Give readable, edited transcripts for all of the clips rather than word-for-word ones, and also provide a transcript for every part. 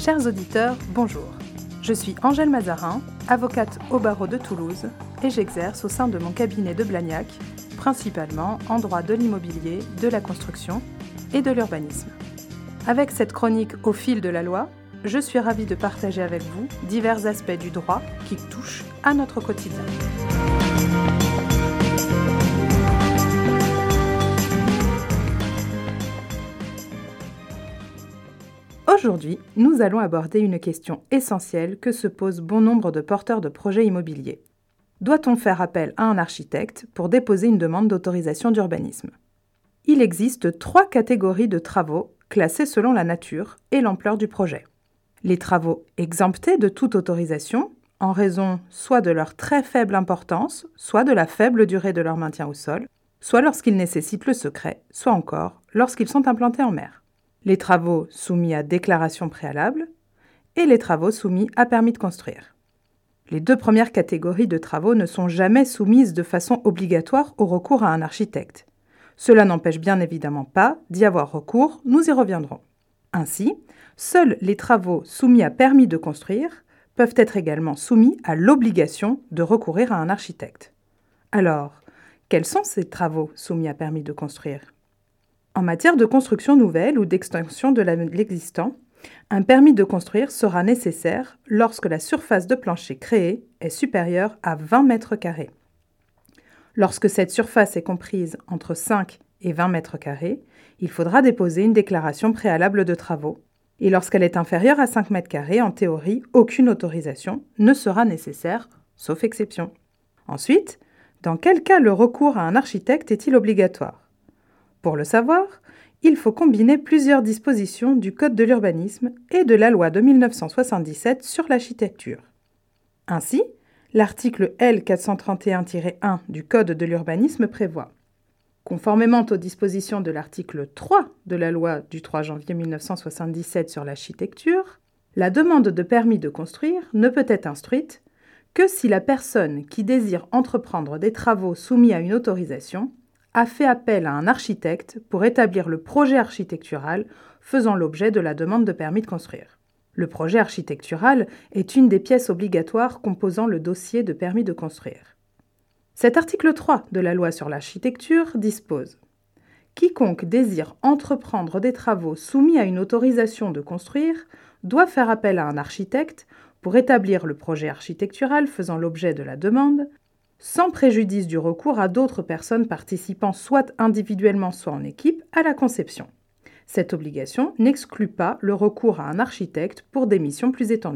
Chers auditeurs, bonjour. Je suis Angèle Mazarin, avocate au barreau de Toulouse et j'exerce au sein de mon cabinet de Blagnac, principalement en droit de l'immobilier, de la construction et de l'urbanisme. Avec cette chronique au fil de la loi, je suis ravie de partager avec vous divers aspects du droit qui touchent à notre quotidien. Aujourd'hui, nous allons aborder une question essentielle que se posent bon nombre de porteurs de projets immobiliers. Doit-on faire appel à un architecte pour déposer une demande d'autorisation d'urbanisme ? Il existe 3 catégories de travaux classés selon la nature et l'ampleur du projet. Les travaux exemptés de toute autorisation, en raison soit de leur très faible importance, soit de la faible durée de leur maintien au sol, soit lorsqu'ils nécessitent le secret, soit encore lorsqu'ils sont implantés en mer. Les travaux soumis à déclaration préalable et les travaux soumis à permis de construire. Les 2 premières catégories de travaux ne sont jamais soumises de façon obligatoire au recours à un architecte. Cela n'empêche bien évidemment pas d'y avoir recours, nous y reviendrons. Ainsi, seuls les travaux soumis à permis de construire peuvent être également soumis à l'obligation de recourir à un architecte. Alors, quels sont ces travaux soumis à permis de construire ? En matière de construction nouvelle ou d'extension de l'existant, un permis de construire sera nécessaire lorsque la surface de plancher créée est supérieure à 20 mètres carrés. Lorsque cette surface est comprise entre 5 et 20 mètres carrés, il faudra déposer une déclaration préalable de travaux. Et lorsqu'elle est inférieure à 5 mètres carrés, en théorie, aucune autorisation ne sera nécessaire, sauf exception. Ensuite, dans quel cas le recours à un architecte est-il obligatoire ? Pour le savoir, il faut combiner plusieurs dispositions du Code de l'urbanisme et de la loi de 1977 sur l'architecture. Ainsi, l'article L 431-1 du Code de l'urbanisme prévoit, conformément aux dispositions de l'article 3 de la loi du 3 janvier 1977 sur l'architecture, la demande de permis de construire ne peut être instruite que si la personne qui désire entreprendre des travaux soumis à une autorisation a fait appel à un architecte pour établir le projet architectural faisant l'objet de la demande de permis de construire. Le projet architectural est une des pièces obligatoires composant le dossier de permis de construire. Cet article 3 de la loi sur l'architecture dispose « Quiconque désire entreprendre des travaux soumis à une autorisation de construire doit faire appel à un architecte pour établir le projet architectural faisant l'objet de la demande, sans préjudice du recours à d'autres personnes participant soit individuellement soit en équipe à la conception. Cette obligation n'exclut pas le recours à un architecte pour des missions plus étendues. »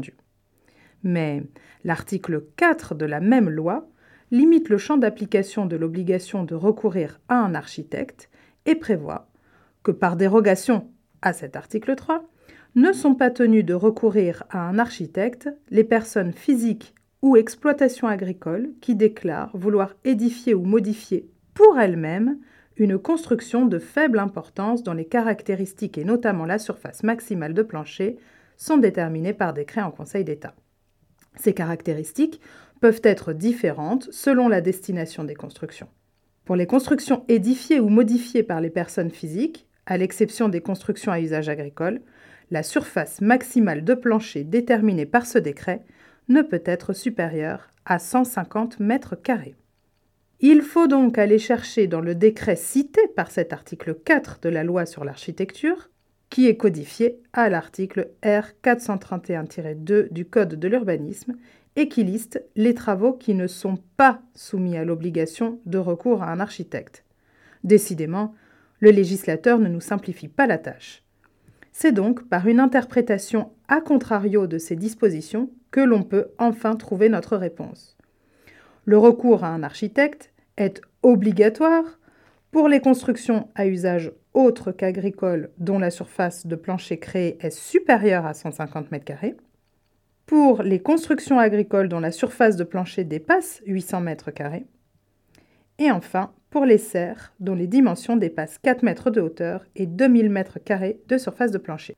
Mais l'article 4 de la même loi limite le champ d'application de l'obligation de recourir à un architecte et prévoit que par dérogation à cet article 3, ne sont pas tenus de recourir à un architecte les personnes physiques ou exploitations agricoles qui déclarent vouloir édifier ou modifier pour elles-mêmes une construction de faible importance dont les caractéristiques et notamment la surface maximale de plancher sont déterminées par décret en Conseil d'État. Ces caractéristiques peuvent être différentes selon la destination des constructions. Pour les constructions édifiées ou modifiées par les personnes physiques, à l'exception des constructions à usage agricole, la surface maximale de plancher déterminée par ce décret ne peut être supérieure à 150 mètres carrés. Il faut donc aller chercher dans le décret cité par cet article 4 de la loi sur l'architecture, qui est codifié à l'article R 431-2 du Code de l'urbanisme et qui liste les travaux qui ne sont pas soumis à l'obligation de recours à un architecte. Décidément, le législateur ne nous simplifie pas la tâche. C'est donc par une interprétation a contrario de ces dispositions que l'on peut enfin trouver notre réponse. Le recours à un architecte est obligatoire pour les constructions à usage autre qu'agricole dont la surface de plancher créée est supérieure à 150 m², pour les constructions agricoles dont la surface de plancher dépasse 800 m², et enfin pour les serres dont les dimensions dépassent 4 mètres de hauteur et 2000 m² de surface de plancher.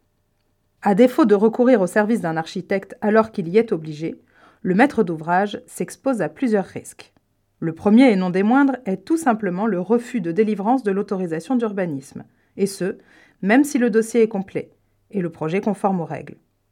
À défaut de recourir au service d'un architecte alors qu'il y est obligé, le maître d'ouvrage s'expose à plusieurs risques. Le premier et non des moindres est tout simplement le refus de délivrance de l'autorisation d'urbanisme, et ce, même si le dossier est complet et le projet conforme aux règles.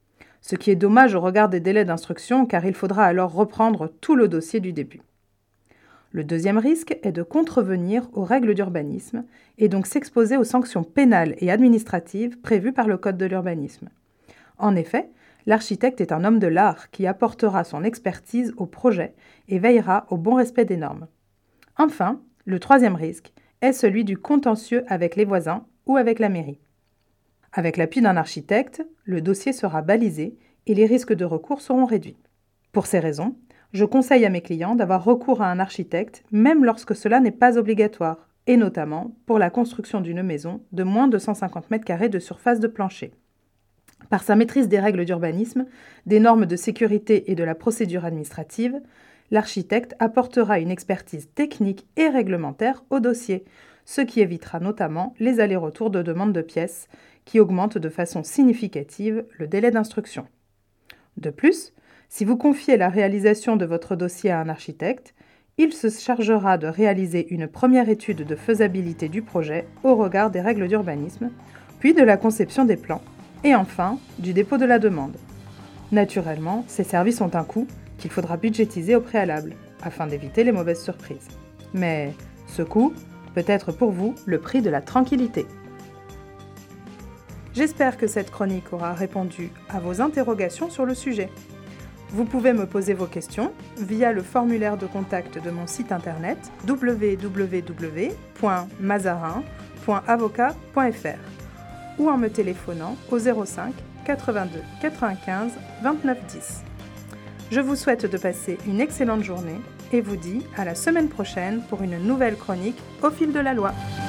Ce qui est dommage au regard des délais d'instruction car il faudra alors reprendre tout le dossier du début. Le deuxième risque est de contrevenir aux règles d'urbanisme et donc s'exposer aux sanctions pénales et administratives prévues par le Code de l'urbanisme. En effet, l'architecte est un homme de l'art qui apportera son expertise au projet et veillera au bon respect des normes. Enfin, le troisième risque est celui du contentieux avec les voisins ou avec la mairie. Avec l'appui d'un architecte, le dossier sera balisé et les risques de recours seront réduits. Pour ces raisons, je conseille à mes clients d'avoir recours à un architecte même lorsque cela n'est pas obligatoire, et notamment pour la construction d'une maison de moins de 150 m² de surface de plancher. Par sa maîtrise des règles d'urbanisme, des normes de sécurité et de la procédure administrative, l'architecte apportera une expertise technique et réglementaire au dossier, ce qui évitera notamment les allers-retours de demande de pièces qui augmentent de façon significative le délai d'instruction. De plus, si vous confiez la réalisation de votre dossier à un architecte, il se chargera de réaliser une première étude de faisabilité du projet au regard des règles d'urbanisme, puis de la conception des plans, et enfin du dépôt de la demande. Naturellement, ces services ont un coût qu'il faudra budgétiser au préalable, afin d'éviter les mauvaises surprises. Mais ce coût peut être pour vous le prix de la tranquillité. J'espère que cette chronique aura répondu à vos interrogations sur le sujet. Vous pouvez me poser vos questions via le formulaire de contact de mon site internet www.mazarin.avocat.fr ou en me téléphonant au 05 82 95 29 10. Je vous souhaite de passer une excellente journée et vous dis à la semaine prochaine pour une nouvelle chronique au fil de la loi.